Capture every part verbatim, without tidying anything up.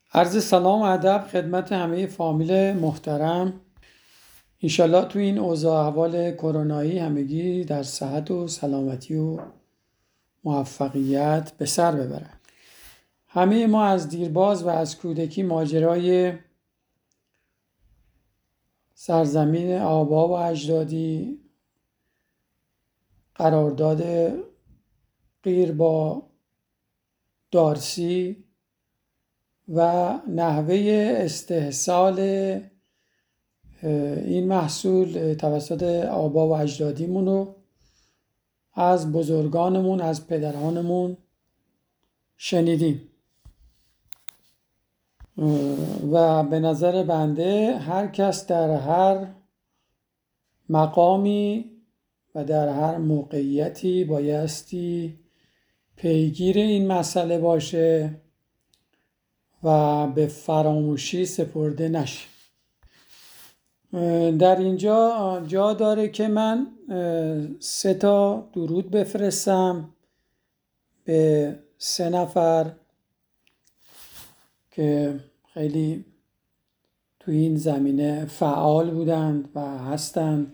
عرض سلام و ادب خدمت همه فامیل محترم. انشالله تو این اوضاع احوال کرونایی همگی در صحت و سلامتی و موفقیت به سر ببرن. همه ما از دیرباز و از کودکی ماجرای سرزمین آبا و اجدادی، قرارداد قیر با دارسی و نحوه استحصال این محصول توسط آبا و اجدادیمون رو از بزرگانمون، از پدرانمون شنیدیم و به نظر بنده هر کس در هر مقامی و در هر موقعیتی بایستی پیگیر این مسئله باشه و به فراموشی سپرده نشه. در اینجا جا داره که من سه تا درود بفرستم به سه نفر که خیلی تو این زمینه فعال بودند و هستند.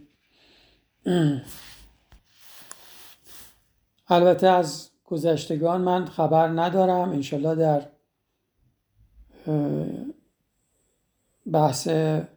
البته از گذشتگان من خبر ندارم، انشالله در بحث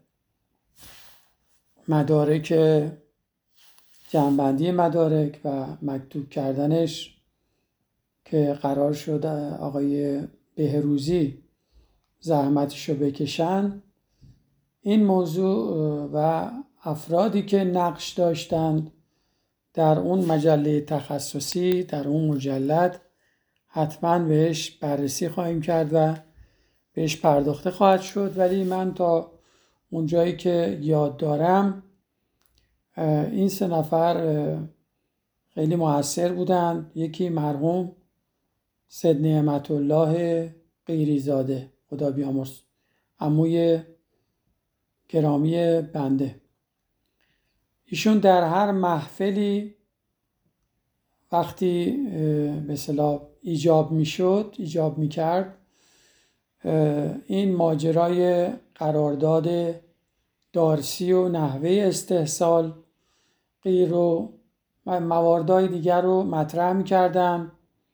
مدارک، جمع‌بندی مدارک و مکتوب کردنش که قرار شد آقای بهروزی زحمتشو بکشن، این موضوع و افرادی که نقش داشتند در اون مجله تخصصی، در اون مجلد، حتما بهش بررسی خواهیم کرد و بهش پرداخته خواهد شد. ولی من تا اونجایی که یاد دارم این سه نفر خیلی موثر بودند. یکی مرحوم سید نعمت الله قیریزاده، خدا بیامرز، عموی گرامی بنده. ایشون در هر محفلی وقتی به اصطلاح ایجاب میشد، ایجاب میکرد، این ماجرای قرارداد دارسی و نحوه استحصال قیر و مواردهای دیگر رو مطرح میکردن.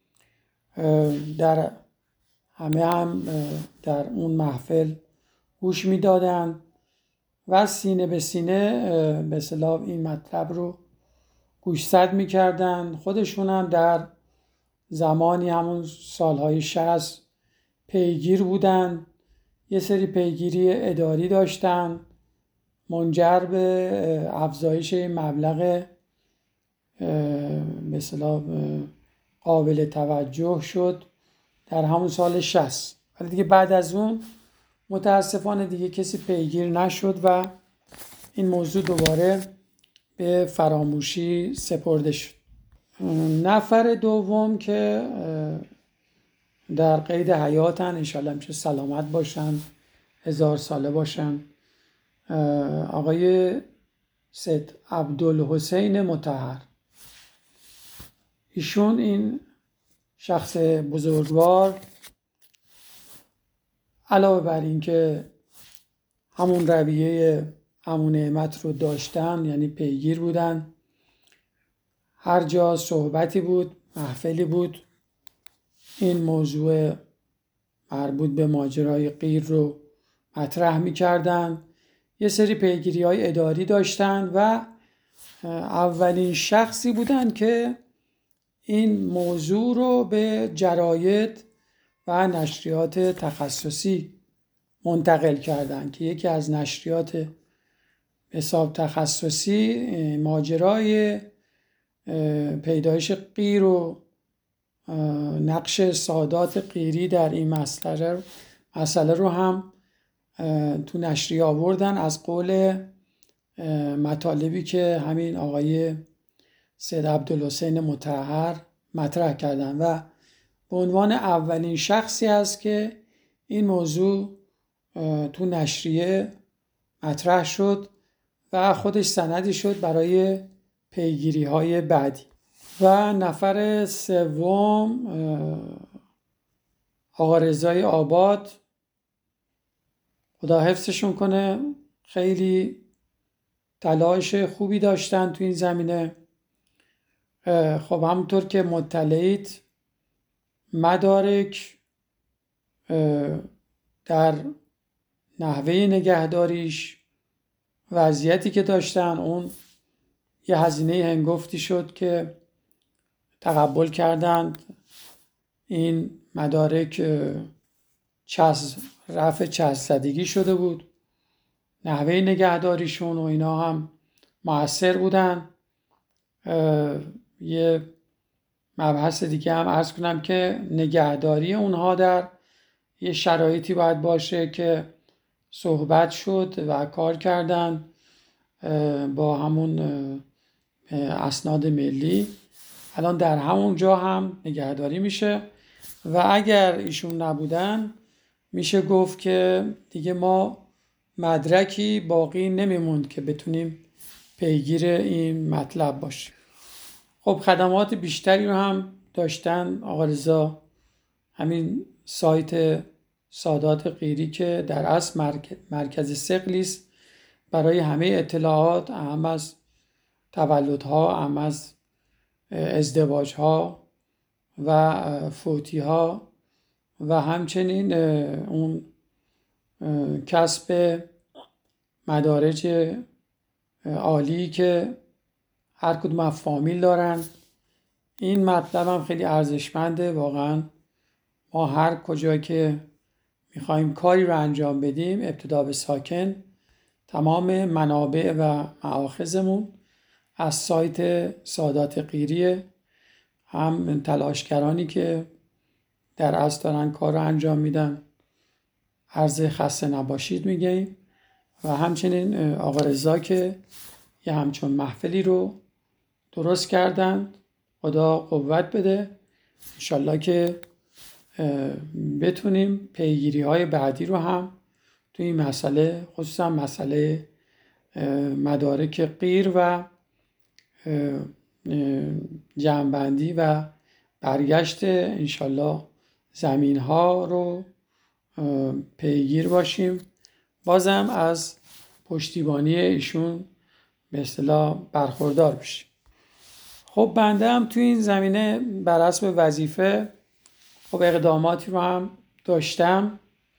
در همه هم در اون محفل گوش میدادن و سینه به سینه به اصطلاح این مطلب رو گوشزد میکردن. خودشون هم در زمانی همون سالهای شصت پیگیر بودن، یه سری پیگیری اداری داشتن، منجر به افزایش مبلغ به اصطلاح قابل توجه شد در همون سال شصت. ولی دیگه بعد از اون متاسفانه دیگه کسی پیگیر نشد و این موضوع دوباره به فراموشی سپرده شد. نفر دوم که در قید حیاتن، انشالله همیشه سلامت باشن، هزار ساله باشن، آقای سید عبدالحسین مطهر. ایشون این شخص بزرگوار علاوه بر این که همون رویه همون نعمت رو داشتن، یعنی پیگیر بودن، هر جا صحبتی بود، محفلی بود، این موضوع مربوط به ماجرای قیر رو مطرح می‌کردن. یه سری پیگیری های اداری داشتن و اولین شخصی بودن که این موضوع رو به جراید و نشریات تخصصی منتقل کردن که یکی از نشریات حساب تخصصی ماجرای پیدایش قیر و نقش سادات قیری در این مسئله مسئله رو هم تو نشریه آوردن از قول مطالبی که همین آقای سید عبدالحسین مطهر مطرح کردن و به عنوان اولین شخصی است که این موضوع تو نشریه مطرح شد و خودش سندی شد برای پیگیری های بعدی. و نفر سوم آقا رضای آباد خدا حفظشون کنه. خیلی تلاش خوبی داشتن تو این زمینه. خب همونطور که مطلعید، مدارک در نحوه نگهداریش، وضعیتی که داشتن، اون یه هزینه هنگفتی شد که تقبل کردند این مدارک چسب رفع چسب زدگی شده بود. نحوه نگهداریشون و اینا هم مؤثر بودن. یه مبحث دیگه هم عرض کنم که نگهداری اونها در یه شرایطی باید باشه که صحبت شد و کار کردن با همون اسناد ملی. الان در همون جا هم نگهداری میشه و اگر ایشون نبودن میشه گفت که دیگه ما مدرکی باقی نمیموند که بتونیم پیگیر این مطلب باشیم. خب خدمات بیشتری رو هم داشتن آقا رضا. همین سایت سادات قیری که در اصل مرکز ثقلی است برای همه اطلاعات، اهم از تولدها، اهم از ازدواجها و فوتیها و همچنین اون کسب مدارج عالی که هر کدوم از فامیل دارن. این مطلب هم خیلی ارزشمنده واقعا. ما هر کجا که میخوایم کاری رو انجام بدیم، ابتدا به ساکن، تمام منابع و مآخذمون از سایت سادات قیریه. هم تلاشگرانی که در اصل دارن کار رو انجام میدن، عرض خسته نباشید میگیم، و همچنین آقا رضا که یه همچون محفلی رو درست کردن. خدا قوت بده. انشالله که بتونیم پیگیری های بعدی رو هم تو این مسئله، خصوصا مسئله مدارک غیر و جمع‌بندی و برگشت انشالله زمین ها رو پیگیر باشیم. بازم از پشتیبانی ایشون به اصطلاح برخوردار بشیم. خب بنده هم تو این زمینه بر حسب وظیفه خب اقداماتی رو هم داشتم.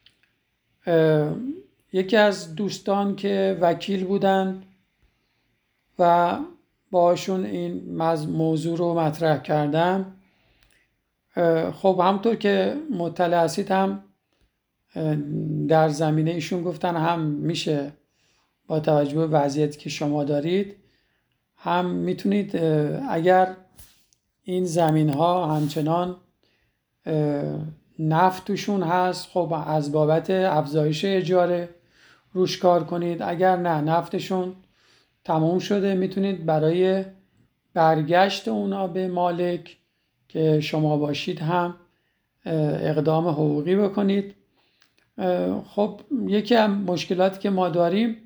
یکی از دوستان که وکیل بودن و باشون این موضوع رو مطرح کردم. خب همطور که مطلع هستید هم در زمینه ایشون گفتن هم میشه با توجه به وضعیتی که شما دارید، هم میتونید اگر این زمین ها همچنان نفت توشون هست، خب از بابت افزایش اجاره روش کار کنید. اگر نه نفتشون تموم شده، میتونید برای برگشت اونا به مالک که شما باشید هم اقدام حقوقی بکنید. خب یکی از مشکلاتی که ما داریم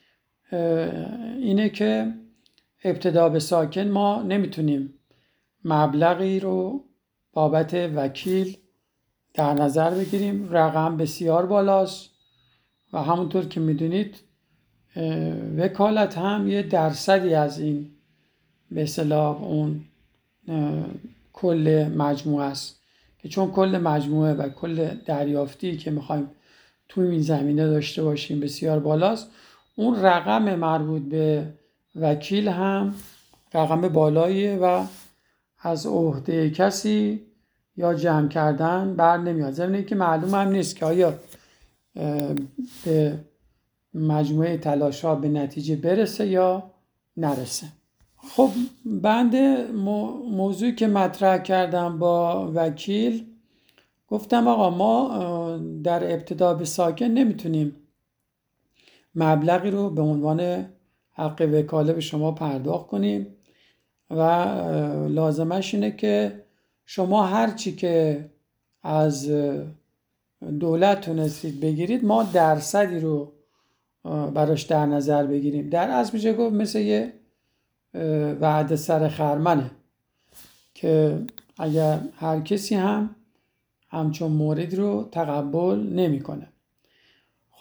اینه که ابتدا به ساکن ما نمیتونیم مبلغی رو بابت وکیل در نظر بگیریم. رقم بسیار بالاست و همونطور که میدونید وکالت هم یه درصدی از این به اصطلاح اون کل مجموعه است که چون کل مجموعه و کل دریافتی که میخوایم توی این زمینه داشته باشیم بسیار بالاست، اون رقم مربوط به وکیل هم رقم بالاییه و از عهده کسی یا جمع کردن بر نمیاد. ضمن که معلوم هم نیست که آیا به مجموعه تلاش ها به نتیجه برسه یا نرسه. خب بنده موضوعی که مطرح کردم با وکیل، گفتم آقا ما در ابتدا به ساکن نمیتونیم مبلغی رو به عنوان حق وکاله به شما پرداخت کنیم و لازمش اینه که شما هر چی که از دولت تونستید بگیرید ما درصدی رو براش در نظر بگیریم. در اصل میشه گفت مثل یه وعده سر خرمنه که اگر هر کسی هم همچون مورد رو تقبل نمیکنه. خب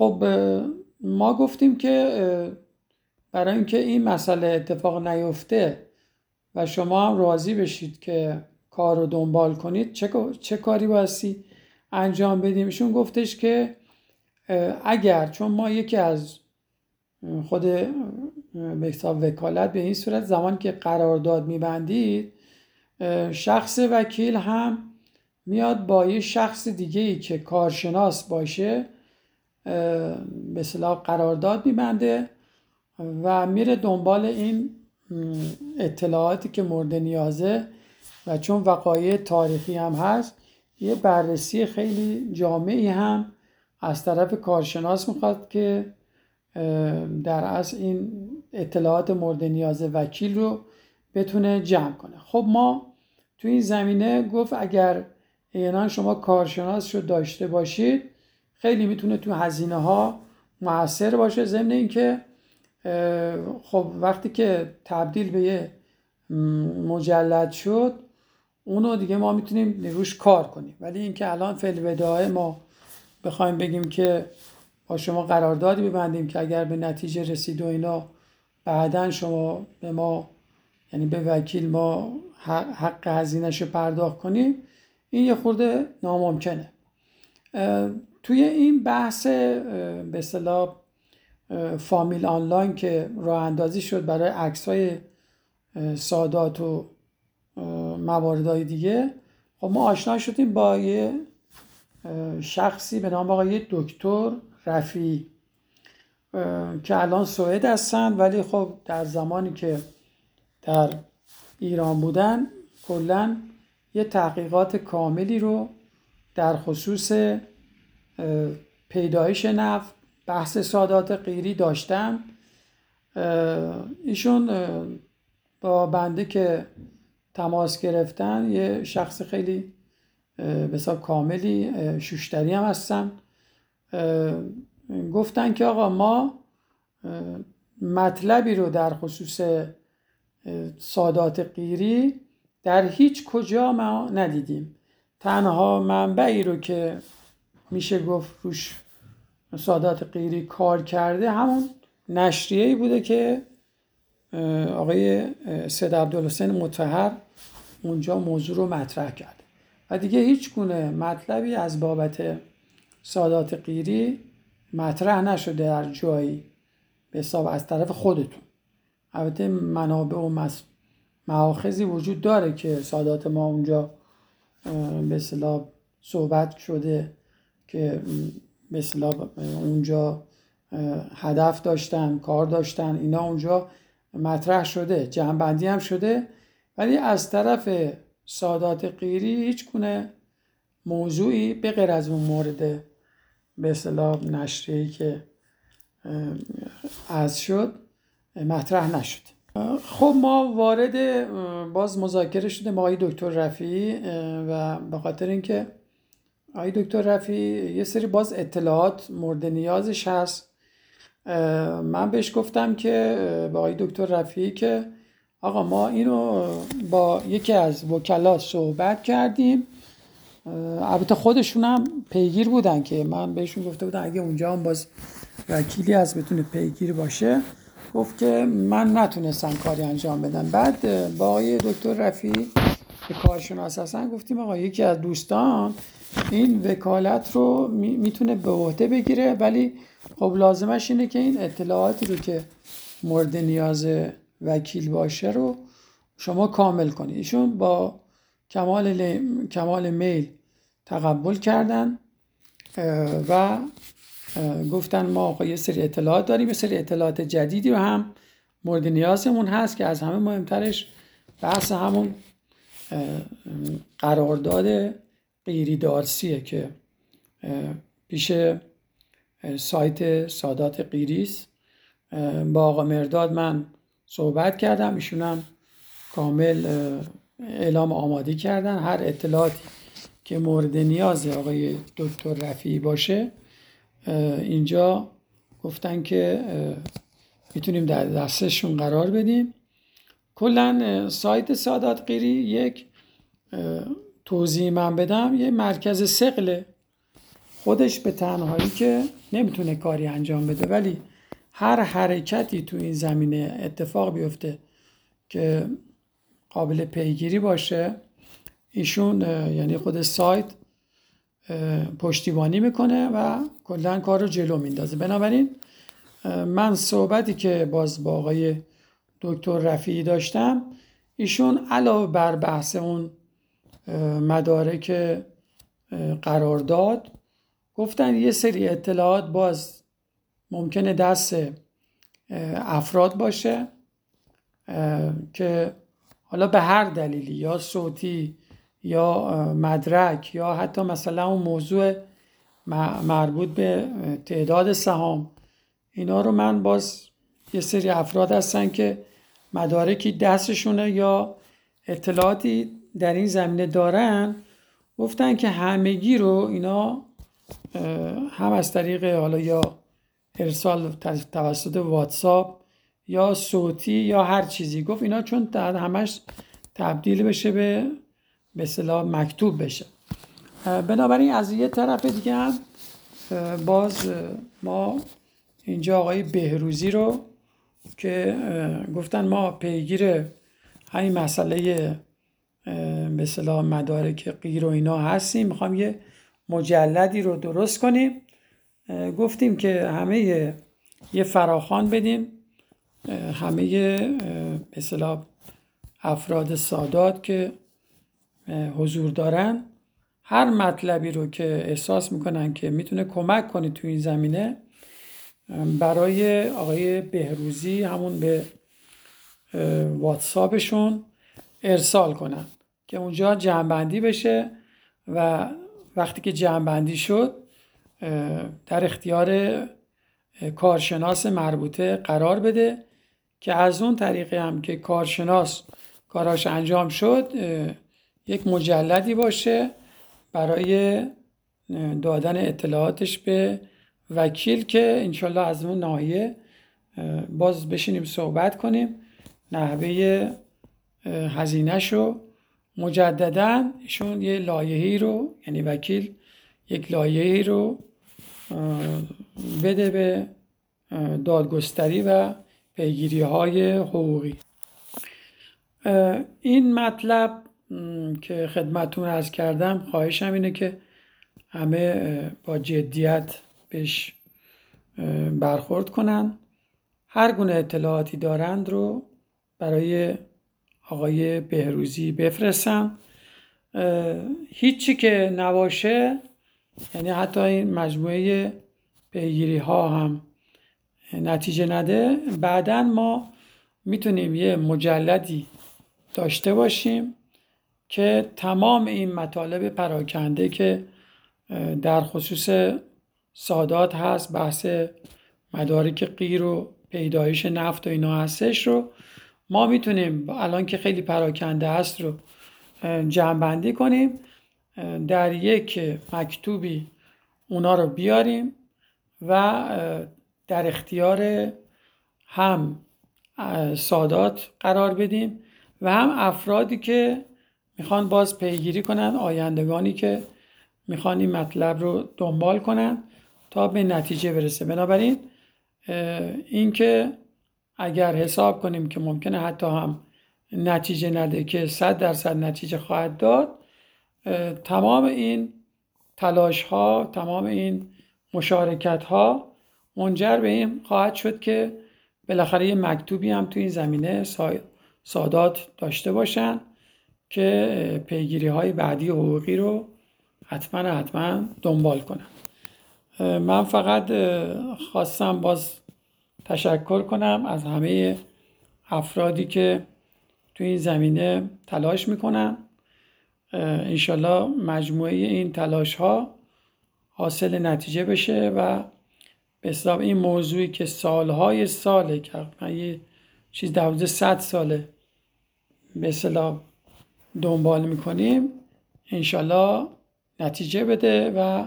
خب ما گفتیم که برای اینکه این مسئله اتفاق نیفته و شما هم راضی بشید که کار رو دنبال کنید، چه, چه کاری بایستی انجام بدیم؟ ایشون گفتش که اگر، چون ما یکی از خود به حساب وکالت به این صورت زمان که قرارداد میبندید، شخص وکیل هم میاد با یه شخص دیگه ای که کارشناس باشه به اصطلاح قرارداد میبنده و میره دنبال این اطلاعاتی که مورد نیازه و چون وقایع تاریخی هم هست یه بررسی خیلی جامعی هم از طرف کارشناس میخواد که در اصل این اطلاعات مورد نیاز وکیل رو بتونه جمع کنه. خب ما تو این زمینه گفت اگر اینا شما کارشناس رو داشته باشید خیلی میتونه تو هزینه ها مؤثر باشه، ضمن اینکه خب وقتی که تبدیل به یه مجلد شد اونو دیگه ما میتونیم روش کار کنیم، ولی اینکه الان فعل بداهه ما بخوایم بگیم که با شما قراردادی ببندیم که اگر به نتیجه رسید و اینا بعداً شما به ما، یعنی به وکیل ما حق هزینه‌شو پرداخت کنیم، این یه خورده ناممکنه. توی این بحث به اصطلاح فامیل آنلاین که راه اندازی شد برای عکس‌های سادات و مواردهای دیگه، خب ما آشنا شدیم با یه شخصی به نام آقای دکتر رفیعی که الان سوئد هستن، ولی خب در زمانی که در ایران بودن کلاً یه تحقیقات کاملی رو در خصوص پیدایش نفت، بحث سادات قیری داشتن. ایشون با بنده که تماس گرفتن یه شخص خیلی بسیار کاملی، شوشتری هم هستن. گفتن که آقا ما مطلبی رو در خصوص سادات قیری در هیچ کجا ما ندیدیم، تنها منبعی رو که میشه گفت روش سادات قیری کار کرده همون نشریه‌ای بوده که آقای سید عبدالحسین مطهر اونجا موضوع رو مطرح کرده و دیگه هیچ گونه مطلبی از بابت سادات قیری مطرح نشده در جایی به حساب از طرف خودتون. البته منابع و مآخذی وجود داره که سادات ما اونجا به اصطلاح صحبت شده که به اصطلاح اونجا هدف داشتن، کار داشتن، اینا اونجا مطرح شده، جمع‌بندی هم شده، ولی از طرف سادات قیری هیچ گونه موضوعی به غیر از اون مورد به اصطلاح نشریه‌ای که از شد مطرح نشد. خب ما وارد باز مذاکره شدیم با آقای دکتر رفیعی و به خاطر اینکه آقای دکتر رفیعی یه سری باز اطلاعات مورد نیازش هست، من بهش گفتم که با آقای دکتر رفیعی که آقا ما اینو با یکی از وکلا صحبت کردیم، البته خودشون هم پیگیر بودن که من بهشون گفته بودم اگه اونجا هم باز وکیلی هست بتونه پیگیر باشه، گفت که من نتونستم کاری انجام بدم. بعد با آقای دکتر رفیعی که کارشناس هستن گفتیم آقا یکی از دوستان این وکالت رو میتونه به عهده بگیره، ولی خب لازمش اینه که این اطلاعاتی رو که مورد نیاز وکیل باشه رو شما کامل کنید. ایشون با کمال کمال میل تقبل کردن و گفتن ما یه سری اطلاعات داریم، یه سری اطلاعات جدیدی رو هم مورد نیازمون هست که از همه مهمترش بحث همون قرارداد قیری دارسیه که پیش سایت سادات قیری است. با آقا مرداد من صحبت کردم، ایشون هم کامل اعلام آمادگی کردن هر اطلاعاتی که مورد نیاز آقای دکتر رفیعی باشه اینجا گفتن که میتونیم در دستشون قرار بدیم. کلا سایت سادات قیری یک توضیح من بدم، یه مرکز ثقله خودش به تنهایی که نمیتونه کاری انجام بده، ولی هر حرکتی تو این زمینه اتفاق بیفته که قابل پیگیری باشه، ایشون یعنی خود سایت پشتیبانی میکنه و کلا کار رو جلو میندازه. بنابراین من صحبتی که باز با آقای دکتر رفیعی داشتم، ایشون علاوه بر بحث اون مدارک قرارداد، گفتن یه سری اطلاعات باز ممکنه دست افراد باشه که حالا به هر دلیلی، یا صوتی یا مدرک یا حتی مثلا اون موضوع مربوط به تعداد سهام، اینا رو من باز یه سری افراد هستن که مدارکی دستشونه یا اطلاعاتی در این زمینه دارن، گفتن که همگی رو اینا هم از طریق حالا یا ارسال توسط واتساپ یا صوتی یا هر چیزی، گفت اینا چون همش تبدیل بشه به به اصطلاح مکتوب بشه. بنابراین از یه طرف دیگه هم باز ما اینجا آقای بهروزی رو که گفتن ما پیگیر همین مسئله به اصطلاح مدارک غیر و اینا هستیم، میخوام یه مجلدی رو درست کنیم. گفتیم که همه یه فراخوان بدیم، همه به اصطلاح افراد سادات که حضور دارن، هر مطلبی رو که احساس میکنن که میتونه کمک کنه تو این زمینه، برای آقای بهروزی همون به واتساپشون ارسال کنن که اونجا جمع‌بندی بشه و وقتی که جمع‌بندی شد در اختیار کارشناس مربوطه قرار بده که از اون طریق هم که کارشناس کاراش انجام شد یک مجلدی باشه برای دادن اطلاعاتش به وکیل که انشالله از اون ناحیه باز بشینیم صحبت کنیم، نحوه هزینه‌ش رو مجدداً ایشون یه لایحه‌ای رو، یعنی وکیل یک لایحه‌ای رو بده به دادگستری و پیگیری‌های حقوقی. این مطلب که خدمتتون عرض کردم، خواهشم اینه که همه با جدیت بهش برخورد کنن، هر گونه اطلاعاتی دارند رو برای آقای بهروزی بفرستن. هیچی که نباشه، یعنی حتی این مجموعه پیگیری ها هم نتیجه نده، بعداً ما میتونیم یه مجلدی داشته باشیم که تمام این مطالب پراکنده که در خصوص سادات هست، بحث مدارک غیر و پیدایش نفت و اینا هستش، رو ما میتونیم الان که خیلی پراکنده هست رو جمع‌بندی کنیم، در یک مکتوبی اونا رو بیاریم و در اختیار هم سادات قرار بدیم و هم افرادی که میخوان باز پیگیری کنن، آیندگانی که میخوان این مطلب رو دنبال کنن تا به نتیجه برسه. بنابراین این که اگر حساب کنیم که ممکنه حتی هم نتیجه نده که صد درصد نتیجه خواهد داد، تمام این تلاش ها، تمام این مشارکت ها منجر به این خواهد شد که بالاخره یه مکتوبی هم تو این زمینه سادات داشته باشن که پیگیری های بعدی حقوقی رو حتما حتما دنبال کنن. من فقط خواستم باز تشکر کنم از همه افرادی که تو این زمینه تلاش میکنن. انشالله مجموعه این تلاش ها حاصل نتیجه بشه و به اصطلاح این موضوعی که سالهای ساله که من یه چیز دوازده صد ساله به اصطلاح دنبال میکنیم، انشالله نتیجه بده و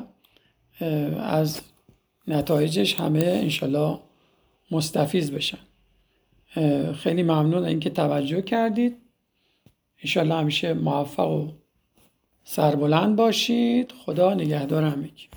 از نتایجش همه انشالله مستفیض بشن. خیلی ممنون اینکه توجه کردید. انشالله همیشه موفق و سربلند باشید. خدا نگهدار همگی.